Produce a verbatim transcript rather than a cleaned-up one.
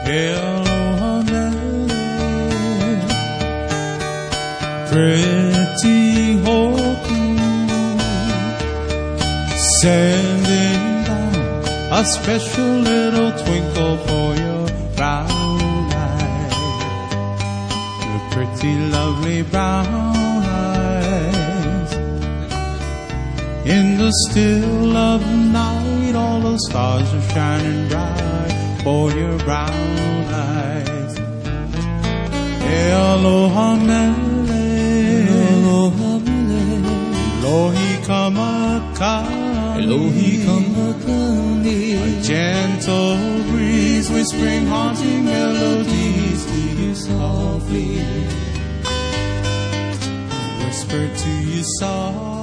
Aloha Mele, pretty Hoku, sending down a special little twinkle for your brown eyes, your pretty lovely brown eyes. In the still of the night, all the stars are shining bright for your brown eyes. Aloha Mele, aloha mele, lohi kamakani, lohi kamakani. A gentle breeze whispering haunting melodies to you softly, whisper to you softly.